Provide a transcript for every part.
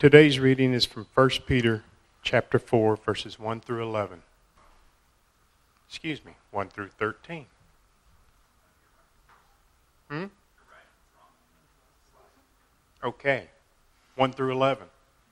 Today's reading is from 1 Peter chapter 4, verses 1 through 11. 1 through 13. Okay, 1 through 11.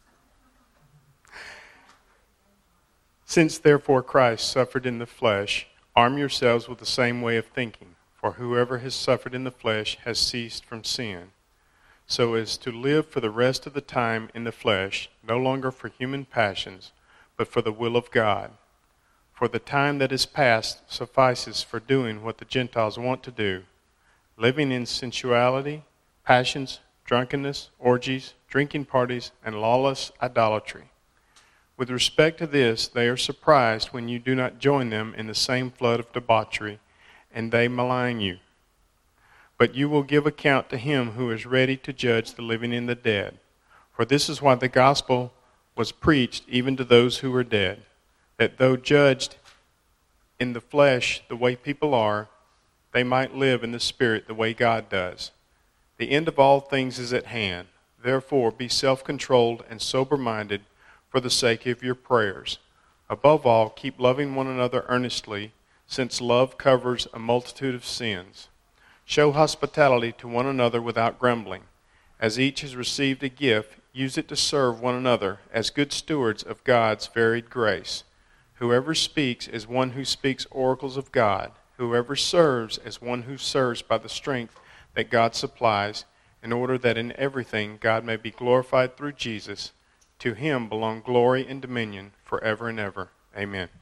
Since therefore Christ suffered in the flesh, arm yourselves with the same way of thinking. For whoever has suffered in the flesh has ceased from sin, so as to live for the rest of the time in the flesh, no longer for human passions, but for the will of God. For the time that is past suffices for doing what the Gentiles want to do, living in sensuality, passions, drunkenness, orgies, drinking parties, and lawless idolatry. With respect to this, they are surprised when you do not join them in the same flood of debauchery, and they malign you. But you will give account to him who is ready to judge the living and the dead. For this is why the gospel was preached even to those who are dead, that though judged in the flesh the way people are, they might live in the spirit the way God does. The end of all things is at hand. Therefore, be self-controlled and sober-minded for the sake of your prayers. Above all, keep loving one another earnestly, since love covers a multitude of sins. Show hospitality to one another without grumbling. As each has received a gift, use it to serve one another as good stewards of God's varied grace. Whoever speaks is one who speaks oracles of God. Whoever serves is one who serves by the strength that God supplies, in order that in everything God may be glorified through Jesus. To him belong glory and dominion forever and ever. Amen.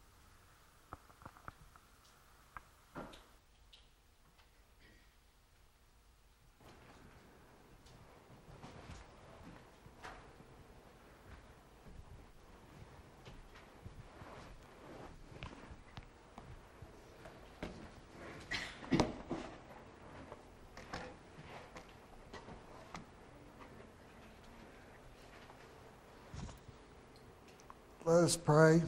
Let us pray.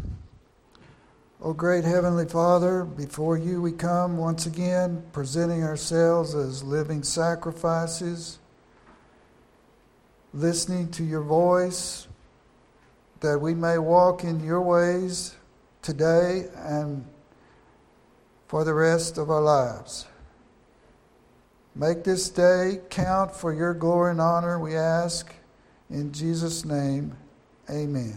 O great Heavenly Father, before you we come once again, presenting ourselves as living sacrifices, listening to your voice, that we may walk in your ways today and for the rest of our lives. Make this day count for your glory and honor, we ask. In Jesus' name, amen.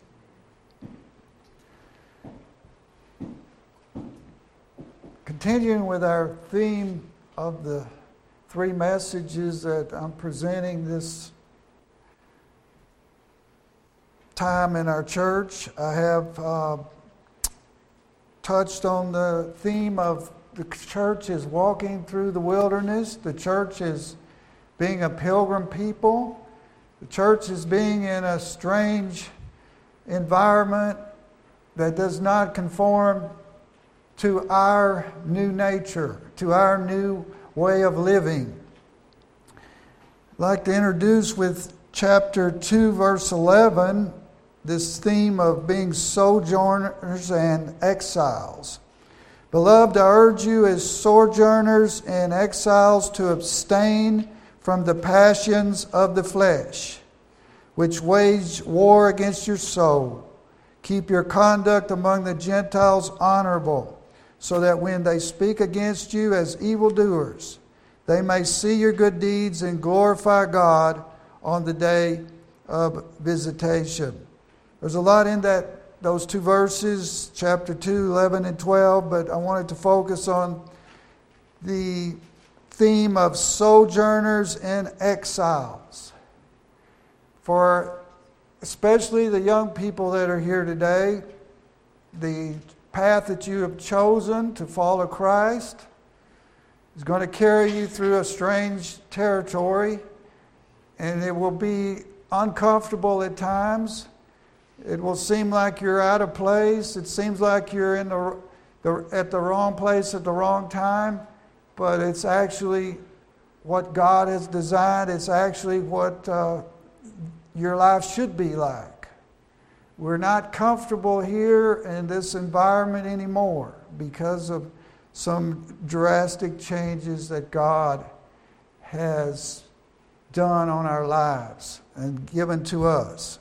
Continuing with our theme of the three messages that I'm presenting this time in our church, I have touched on the theme of the church is walking through the wilderness. The church is being a pilgrim people. The church is being in a strange environment that does not conform to our new nature, to our new way of living. I'd like to introduce with chapter 2, verse 11, this theme of being sojourners and exiles. Beloved, I urge you as sojourners and exiles to abstain from the passions of the flesh, which wage war against your soul. Keep your conduct among the Gentiles honorable, so that when they speak against you as evildoers, they may see your good deeds and glorify God on the day of visitation. There's a lot in those two verses, chapter 2, 11 and 12, but I wanted to focus on the theme of sojourners and exiles. For especially the young people that are here today, the path that you have chosen to follow Christ is going to carry you through a strange territory, and it will be uncomfortable at times. It will seem like you're out of place. It seems like you're in at the wrong place at the wrong time, but it's actually what God has designed. It's actually what your life should be like. We're not comfortable here in this environment anymore because of some drastic changes that God has done on our lives and given to us.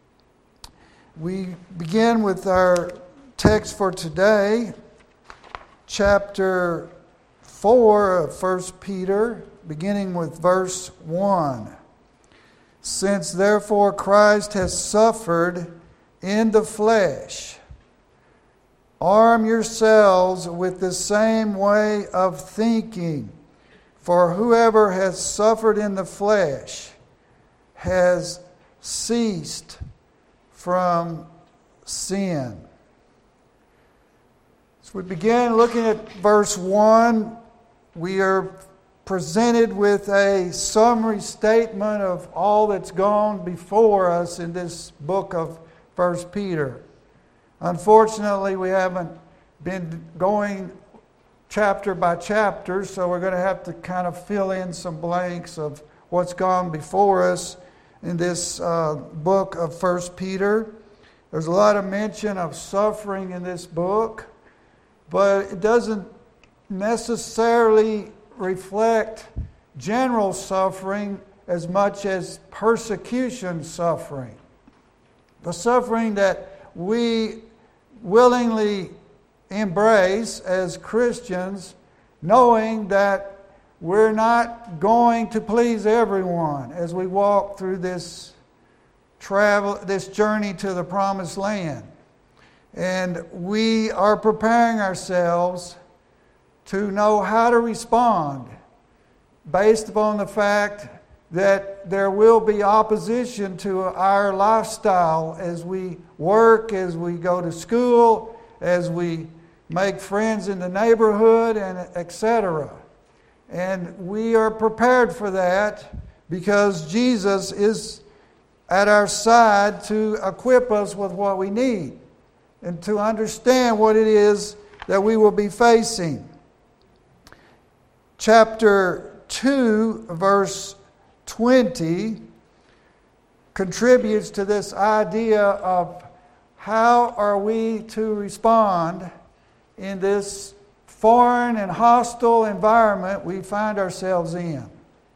We begin with our text for today, chapter 4 of 1 Peter, beginning with verse 1. Since therefore Christ has suffered in the flesh, arm yourselves with the same way of thinking. For whoever has suffered in the flesh has ceased from sin. As we begin looking at verse 1, we are presented with a summary statement of all that's gone before us in this book of 1 Peter. Unfortunately, we haven't been going chapter by chapter, so we're going to have to kind of fill in some blanks of what's gone before us in this book of 1 Peter. There's a lot of mention of suffering in this book, but it doesn't necessarily reflect general suffering as much as persecution suffering. The suffering that we willingly embrace as Christians, knowing that we're not going to please everyone as we walk through this journey to the promised land. And we are preparing ourselves to know how to respond based upon the fact that there will be opposition to our lifestyle as we work, as we go to school, as we make friends in the neighborhood, and etc. And we are prepared for that because Jesus is at our side to equip us with what we need and to understand what it is that we will be facing. Chapter 2, verse 20 contributes to this idea of how are we to respond in this foreign and hostile environment we find ourselves in.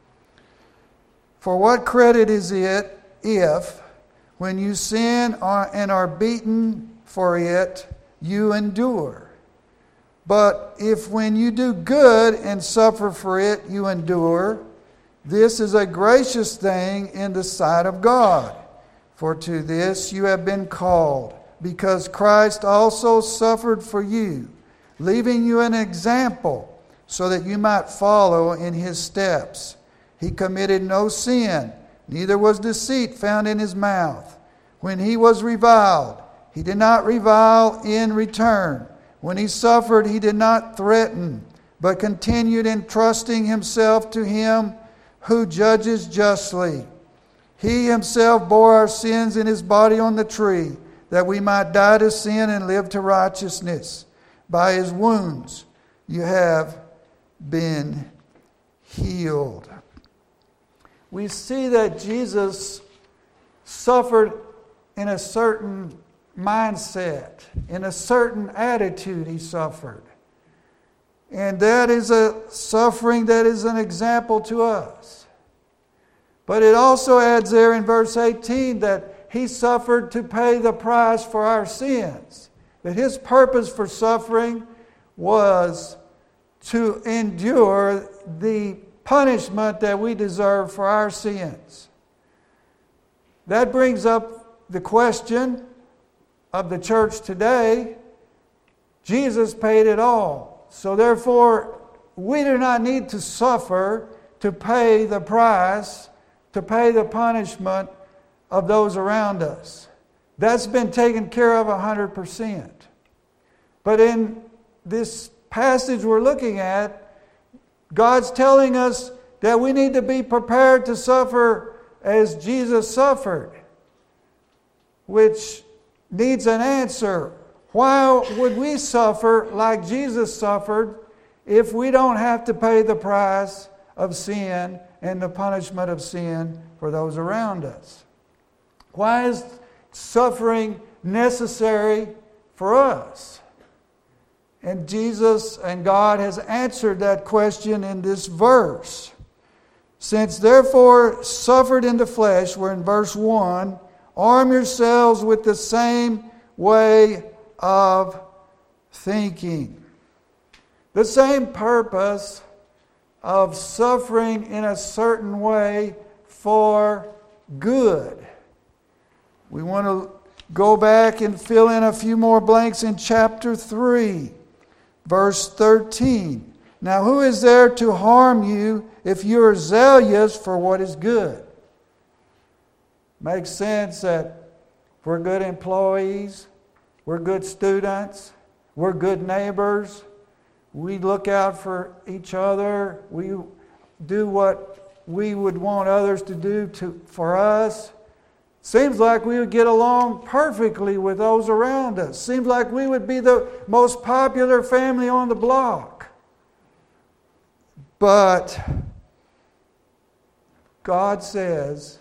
For what credit is it if, when you sin and are beaten for it, you endure? But if when you do good and suffer for it, you endure, this is a gracious thing in the sight of God. For to this you have been called, because Christ also suffered for you, leaving you an example, so that you might follow in his steps. He committed no sin, neither was deceit found in his mouth. When he was reviled, he did not revile in return. When he suffered, he did not threaten, but continued entrusting himself to him who judges justly. He himself bore our sins in his body on the tree, that we might die to sin and live to righteousness. By his wounds you have been healed. We see that Jesus suffered in a certain mindset, in a certain attitude he suffered. And that is a suffering that is an example to us. But it also adds there in verse 18 that he suffered to pay the price for our sins. That his purpose for suffering was to endure the punishment that we deserve for our sins. That brings up the question of the church today. Jesus paid it all. So therefore, we do not need to suffer to pay the price, to pay the punishment of those around us. That's been taken care of 100%. But in this passage we're looking at, God's telling us that we need to be prepared to suffer as Jesus suffered, which needs an answer. Why would we suffer like Jesus suffered if we don't have to pay the price of sin and the punishment of sin for those around us? Why is suffering necessary for us? And Jesus and God has answered that question in this verse. Since therefore suffered in the flesh, we're in verse 1, arm yourselves with the same way of thinking. The same purpose of suffering in a certain way for good. We want to go back and fill in a few more blanks in chapter 3, verse 13. Now who is there to harm you if you are zealous for what is good? Makes sense that we're good employees, we're good students, we're good neighbors, we look out for each other, we do what we would want others to do for us. Seems like we would get along perfectly with those around us. Seems like we would be the most popular family on the block. But God says,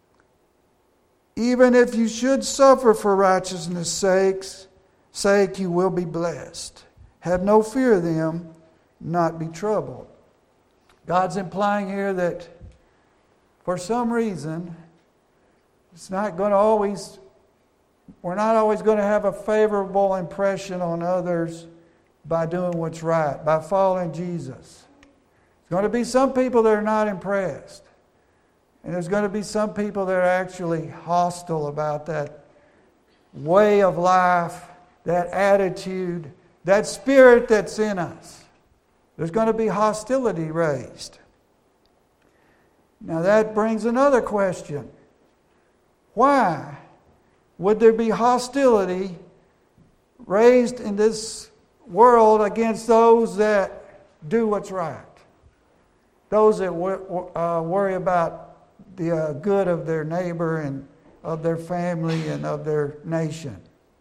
even if you should suffer for righteousness' sake, you will be blessed. Have no fear of them, not be troubled. God's implying here that for some reason, we're not always going to have a favorable impression on others by doing what's right, by following Jesus. There's going to be some people that are not impressed. And there's going to be some people that are actually hostile about that way of life, that attitude, that spirit that's in us. There's going to be hostility raised. Now that brings another question. Why would there be hostility raised in this world against those that do what's right? Those that worry about the good of their neighbor and of their family and of their nation.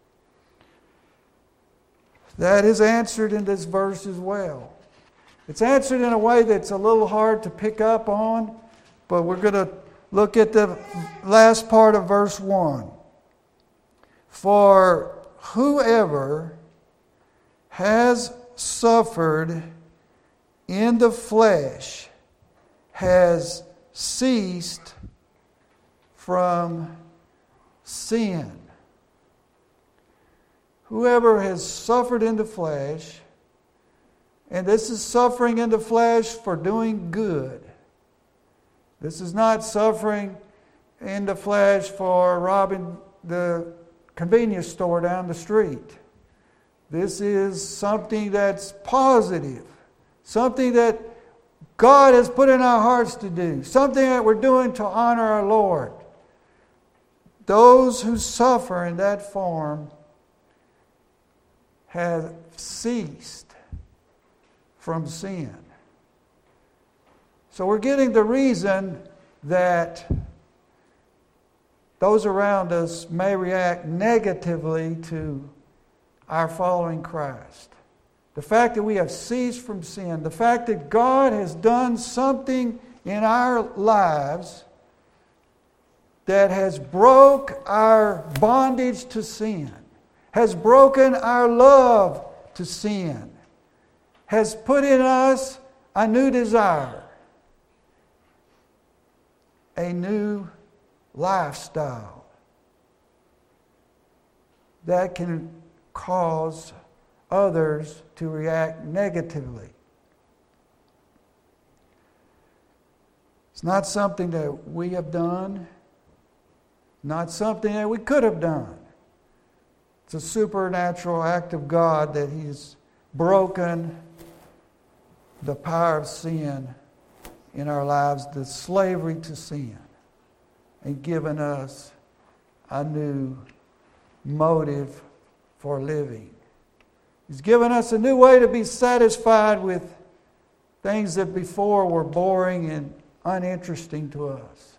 That is answered in this verse as well. It's answered in a way that's a little hard to pick up on, but we're going to look at the last part of verse 1. For whoever has suffered in the flesh has ceased from sin. Whoever has suffered in the flesh, and this is suffering in the flesh for doing good. This is not suffering in the flesh for robbing the convenience store down the street. This is something that's positive, something that God has put in our hearts to do, something that we're doing to honor our Lord. Those who suffer in that form have ceased from sin. So we're getting the reason that those around us may react negatively to our following Christ. The fact that we have ceased from sin, the fact that God has done something in our lives that has broke our bondage to sin, has broken our love to sin, has put in us a new desire, a new lifestyle that can cause others to react negatively. It's not something that we have done, not something that we could have done. It's a supernatural act of God that He's broken the power of sin in our lives, the slavery to sin, and given us a new motive for living. He's given us a new way to be satisfied with things that before were boring and uninteresting to us.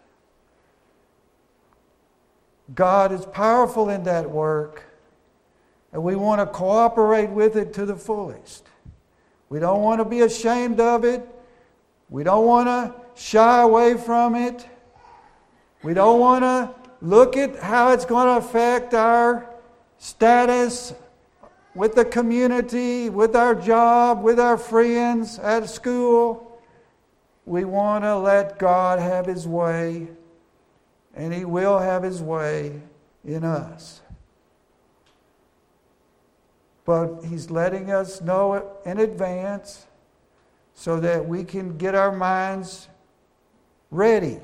God is powerful in that work, and we want to cooperate with it to the fullest. We don't want to be ashamed of it. We don't want to shy away from it. We don't want to look at how it's going to affect our status with the community, with our job, with our friends at school. we want to let God have His way, and He will have His way in us. But He's letting us know it in advance so that we can get our minds ready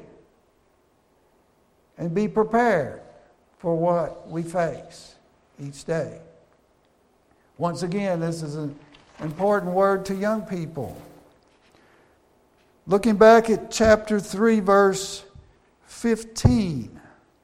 and be prepared for what we face each day. Once again, this is an important word to young people. Looking back at chapter 3, verse 15.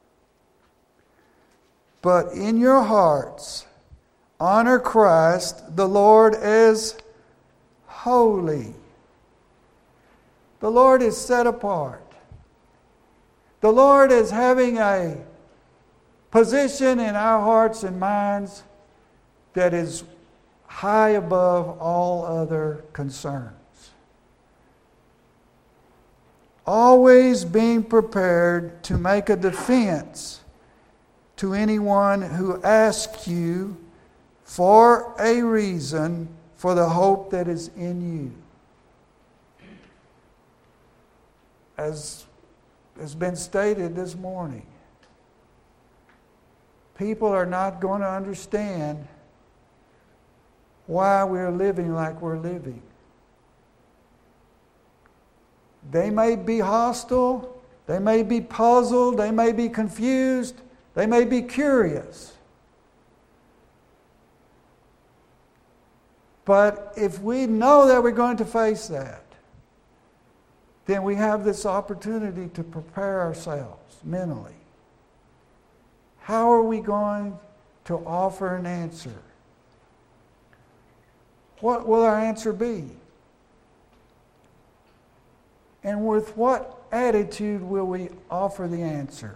But in your hearts, honor Christ the Lord as holy. The Lord is set apart. The Lord is having a position in our hearts and minds that is high above all other concerns. Always being prepared to make a defense to anyone who asks you for a reason for the hope that is in you. As has been stated this morning, people are not going to understand why we're living like we're living. They may be hostile, they may be puzzled, they may be confused, they may be curious. But if we know that we're going to face that, then we have this opportunity to prepare ourselves mentally. How are we going to offer an answer? What will our answer be? And with what attitude will we offer the answer?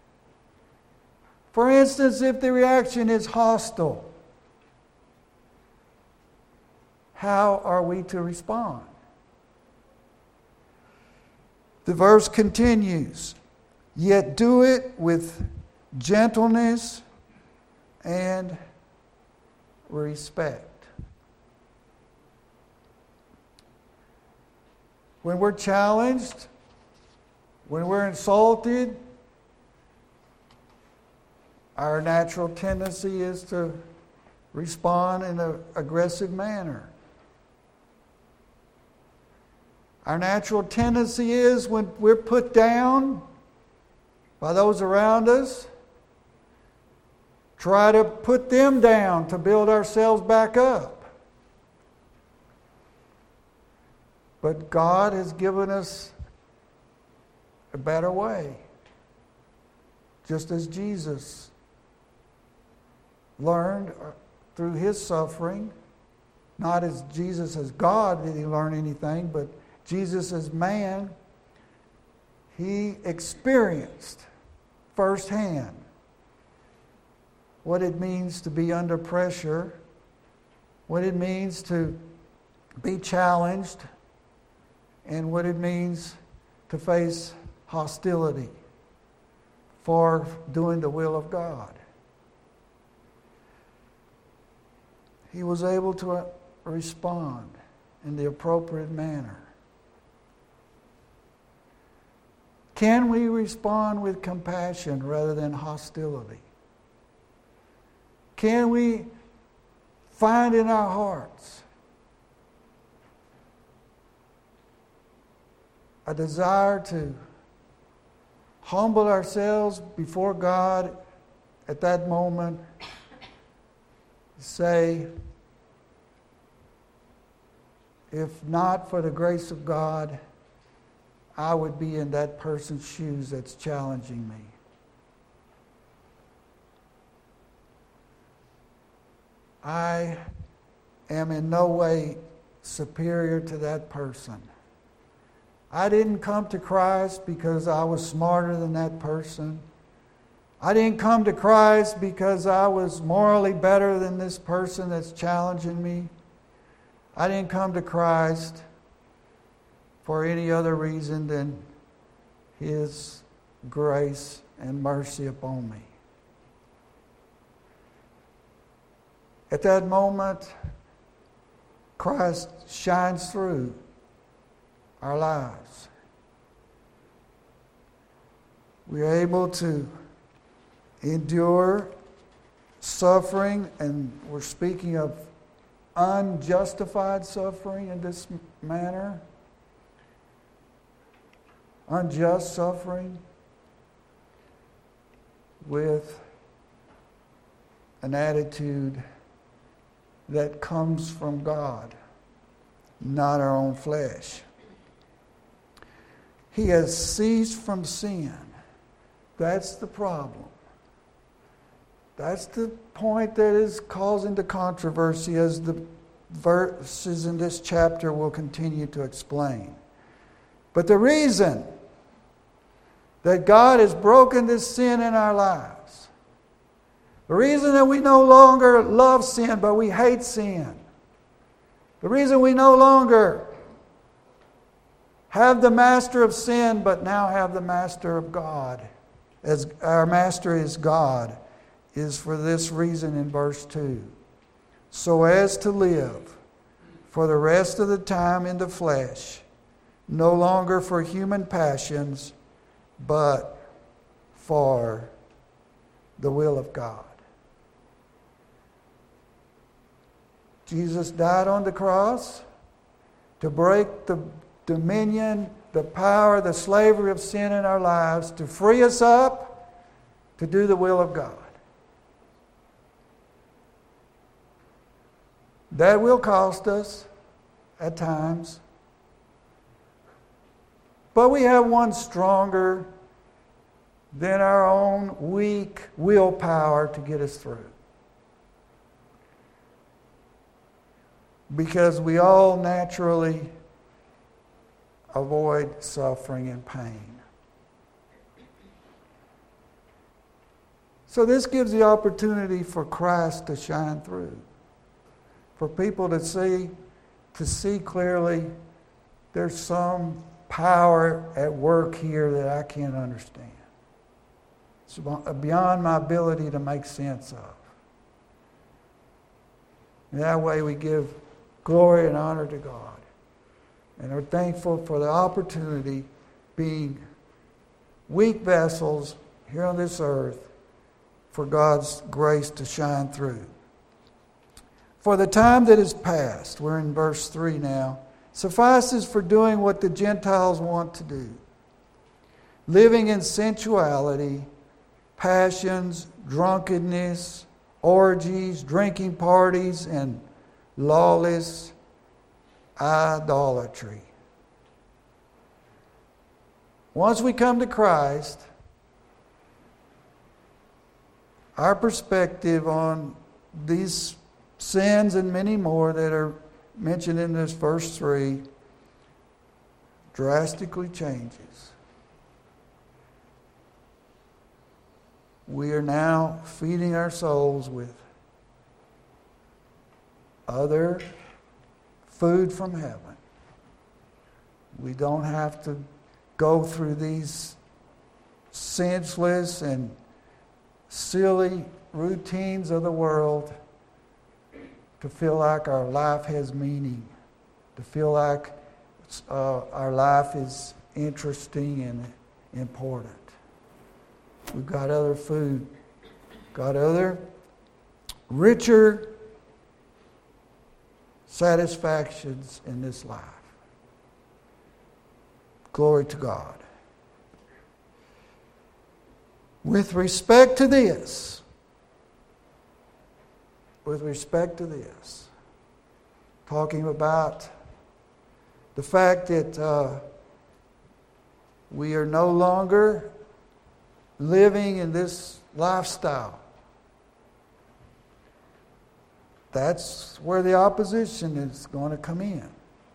For instance, if the reaction is hostile, how are we to respond? The verse continues, yet do it with gentleness and respect. When we're challenged, when we're insulted, our natural tendency is to respond in an aggressive manner. Our natural tendency is when we're put down by those around us, try to put them down to build ourselves back up. But God has given us a better way. Just as Jesus learned through His suffering, not as Jesus as God did He learn anything, but Jesus as man, He experienced firsthand what it means to be under pressure, what it means to be challenged, and what it means to face hostility for doing the will of God. He was able to respond in the appropriate manner. Can we respond with compassion rather than hostility? Can we find in our hearts a desire to humble ourselves before God at that moment, say, if not for the grace of God, I would be in that person's shoes that's challenging me. I am in no way superior to that person. I didn't come to Christ because I was smarter than that person. I didn't come to Christ because I was morally better than this person that's challenging me. I didn't come to Christ for any other reason than His grace and mercy upon me. At that moment, Christ shines through our lives. We are able to endure suffering, and we're speaking of unjustified suffering in this manner. Unjust suffering with an attitude that comes from God, not our own flesh. He has ceased from sin. That's the problem. That's the point that is causing the controversy, as the verses in this chapter will continue to explain. But the reason that God has broken this sin in our lives, the reason that we no longer love sin but we hate sin, the reason we no longer have the master of sin but now have the master of God, as our master is God, is for this reason in verse 2. So as to live for the rest of the time in the flesh, no longer for human passions, but for the will of God. Jesus died on the cross to break the dominion, the power, the slavery of sin in our lives, to free us up to do the will of God. That will cost us at times. But we have one stronger than our own weak willpower to get us through. Because we all naturally avoid suffering and pain. So this gives the opportunity for Christ to shine through. For people to see clearly there's some power at work here that I can't understand. It's beyond my ability to make sense of. And that way we give glory and honor to God. And are thankful for the opportunity, being weak vessels here on this earth, for God's grace to shine through. For the time that is past, we're in verse 3 now, suffices for doing what the Gentiles want to do. Living in sensuality, passions, drunkenness, orgies, drinking parties, and lawless idolatry. Once we come to Christ, our perspective on these sins and many more that are mentioned in this verse 3 drastically changes. We are now feeding our souls with other food from heaven. We don't have to go through these senseless and silly routines of the world to feel like our life has meaning, to feel like our life is interesting and important. We've got other food, got other richer satisfactions in this life. Glory to God. With respect to this, talking about the fact that we are no longer living in this lifestyle. That's where the opposition is going to come in.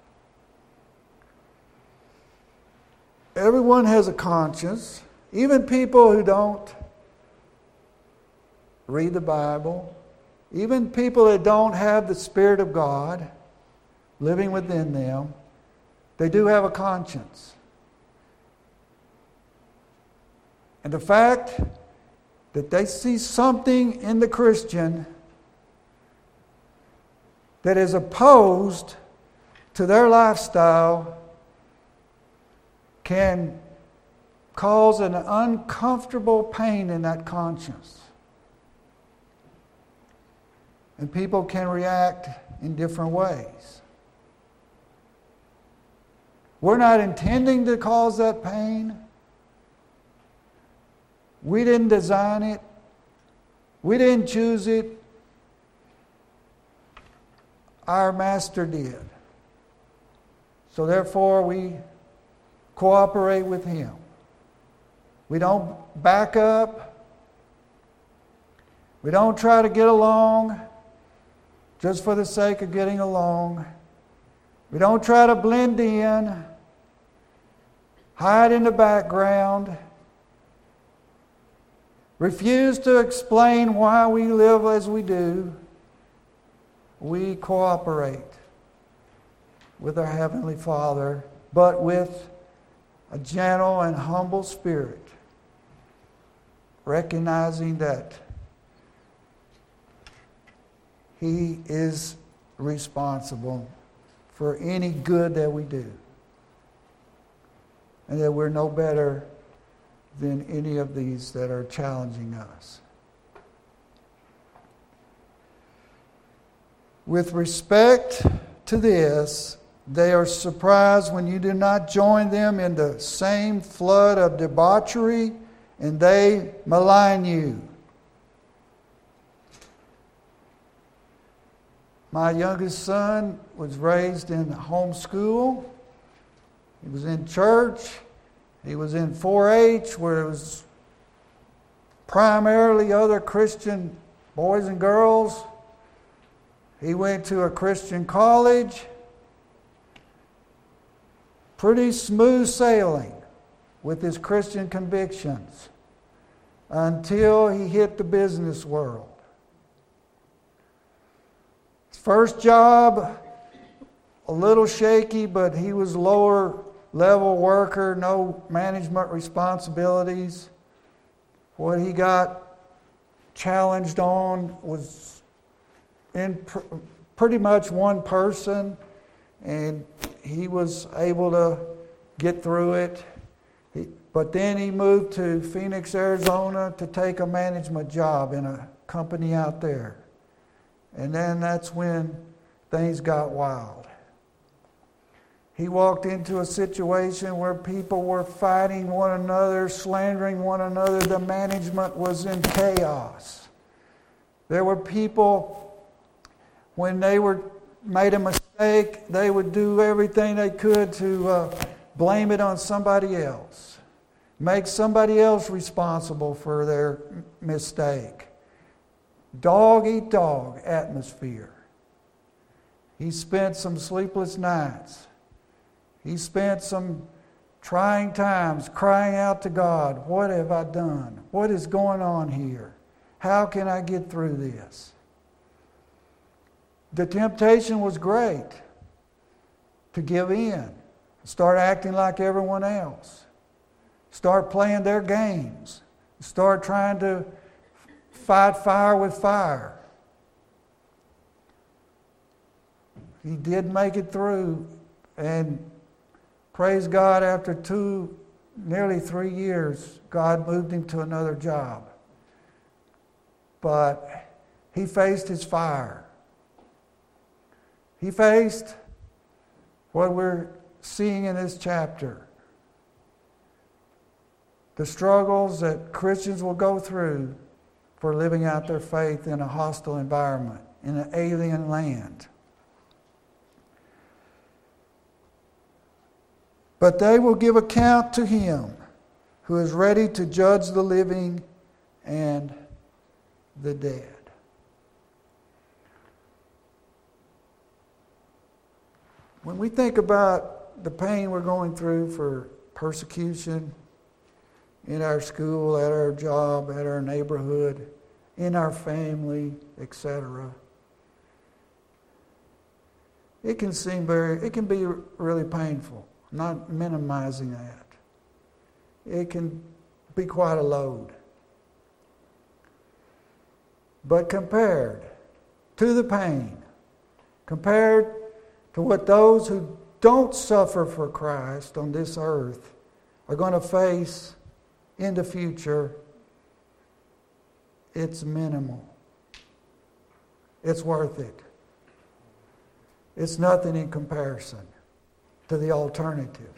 Everyone has a conscience, even people who don't read the Bible, even people that don't have the Spirit of God living within them, they do have a conscience. And the fact that they see something in the Christian that is opposed to their lifestyle can cause an uncomfortable pain in that conscience. And people can react in different ways. We're not intending to cause that pain. We didn't design it. We didn't choose it. Our Master did. So therefore, we cooperate with Him. We don't back up. We don't try to get along just for the sake of getting along. We don't try to blend in, hide in the background, refuse to explain why we live as we do. We cooperate with our Heavenly Father, but with a gentle and humble spirit, recognizing that He is responsible for any good that we do, and that we're no better than any of these that are challenging us. With respect to this, they are surprised when you do not join them in the same flood of debauchery, and they malign you. My youngest son was raised in homeschool. He was in church. He was in 4-H, where it was primarily other Christian boys and girls. He went to a Christian college. Pretty smooth sailing with his Christian convictions until he hit the business world. His first job, a little shaky, but he was lower level worker, no management responsibilities. What he got challenged on was in pretty much one person, and he was able to get through it. But then he moved to Phoenix, Arizona to take a management job in a company out there. And then that's when things got wild. He walked into a situation where people were fighting one another, slandering one another. The management was in chaos. There were people, when they made a mistake, they would do everything they could to blame it on somebody else, make somebody else responsible for their mistake. Dog eat dog atmosphere. He spent some sleepless nights. He spent some trying times crying out to God, what have I done? What is going on here? How can I get through this? The temptation was great to give in, start acting like everyone else, start playing their games, start trying to fight fire with fire. He did make it through, and praise God, after nearly 3 years, God moved him to another job. But he faced his fire. He faced what we're seeing in this chapter. The struggles that Christians will go through for living out their faith in a hostile environment, in an alien land. But they will give account to Him who is ready to judge the living and the dead. When we think about the pain we're going through for persecution in our school, at our job, at our neighborhood, in our family, etc., it can be really painful. I'm not minimizing that. It can be quite a load. But compared to the pain, compared to what those who don't suffer for Christ on this earth are going to face in the future, it's minimal. It's worth it. It's nothing in comparison to the alternative.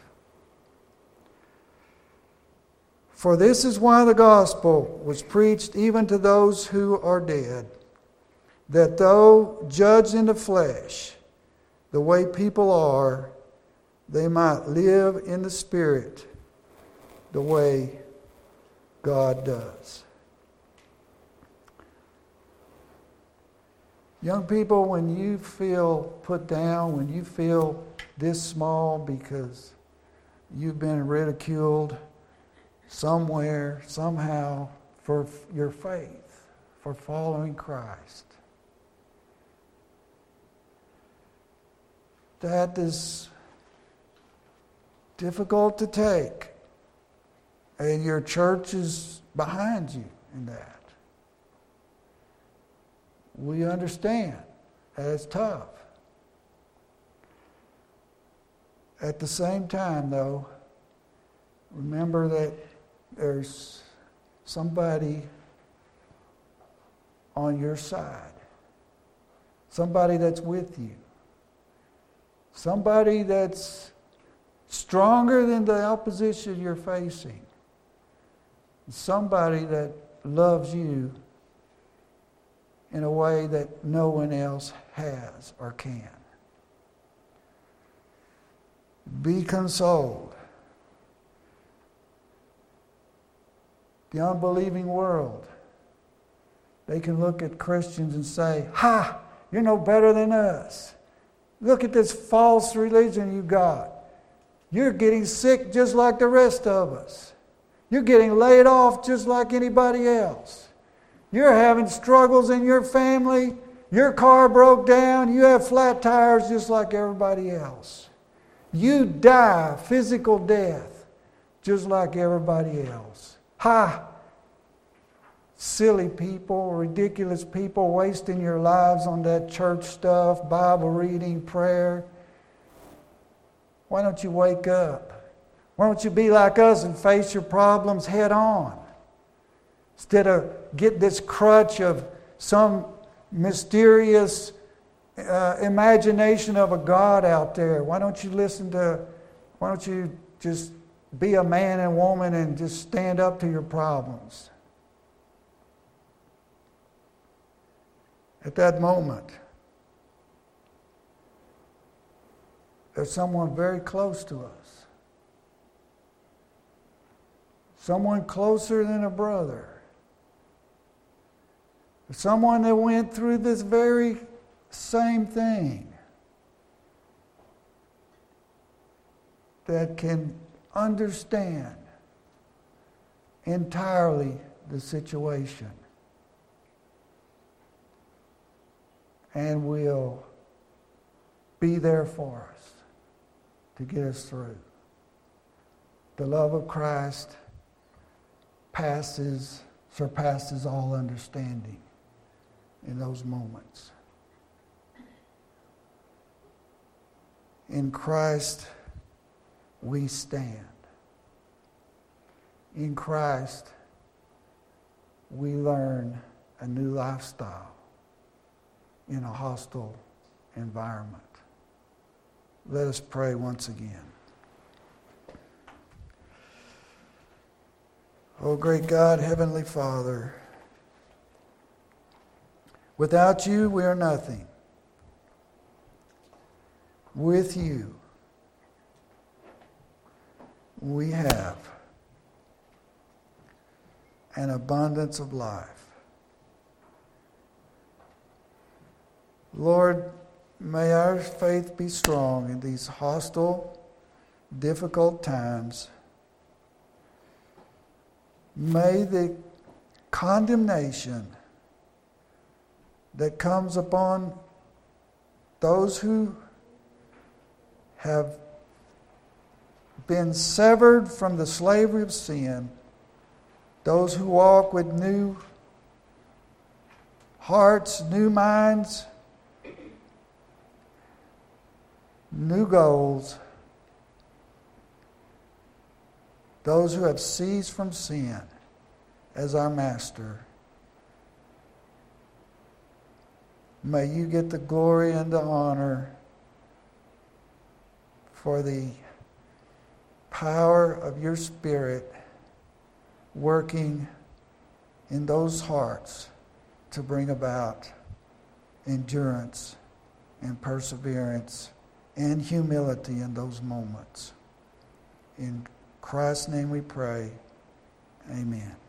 For this is why the gospel was preached even to those who are dead, that though judged in the flesh, the way people are, they might live in the Spirit the way God does. Young people, when you feel put down, when you feel this small because you've been ridiculed somewhere, somehow, for your faith, for following Christ, that is difficult to take. And your church is behind you in that. We understand that it's tough. At the same time, though, remember that there's somebody on your side. Somebody that's with you. Somebody that's stronger than the opposition you're facing. Somebody that loves you in a way that no one else has or can. Be consoled. The unbelieving world, they can look at Christians and say, "Ha, you're no better than us. Look at this false religion you got. You're getting sick just like the rest of us. You're getting laid off just like anybody else. You're having struggles in your family. Your car broke down. You have flat tires just like everybody else. You die physical death just like everybody else. Ha! Silly people, ridiculous people wasting your lives on that church stuff, Bible reading, prayer. Why don't you wake up? Why don't you be like us and face your problems head on? Instead of get this crutch of some mysterious imagination of a God out there. Why don't you just be a man and woman and just stand up to your problems? At that moment, there's someone very close to us. Someone closer than a brother. Someone that went through this very same thing. That can understand entirely the situation. And will be there for us to get us through. The love of Christ surpasses all understanding in those moments. In Christ we stand. In Christ we learn a new lifestyle in a hostile environment. Let us pray once again. Oh, great God, Heavenly Father, without you we are nothing. With you we have an abundance of life. Lord, may our faith be strong in these hostile, difficult times. May the condemnation that comes upon those who have been severed from the slavery of sin, those who walk with new hearts, new minds, new goals, those who have ceased from sin as our master. May you get the glory and the honor for the power of your Spirit working in those hearts to bring about endurance and perseverance and humility in those moments. In Christ's name we pray. Amen.